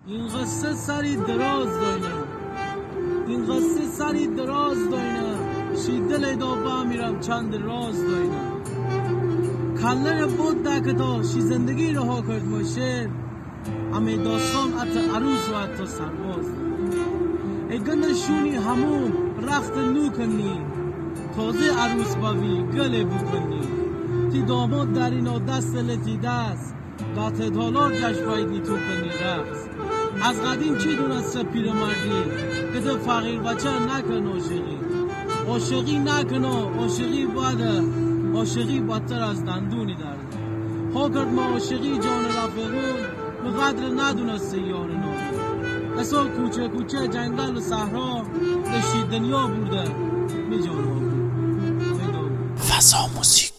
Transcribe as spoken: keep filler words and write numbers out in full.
این قصه سری دراز داینه این قصه سری دراز داینه شی دل دا با میرم چند راز داینه کلن بود دکتا شی زندگی رها کرد باشه همه داستان ات عروس و ات سرباز ای گندشونی همون رخت نو کنی تازه عروس باوی گله بکنی تی داماد در اینا دست لتی دست دات دالار جشبایدی تو کنی رقص از قدیم چی دونسته پیر مردی کده فقیر بچه نکن عاشقی عاشقی نکن عاشقی باده عاشقی بدتر از دندونی درده ها کرد ما عاشقی جان رفقون به قدر ندونسته یار نامون اصال کوچه کوچه جنگل و صحرا دشتی دنیا بوده می جان ها بود فضا موسیقی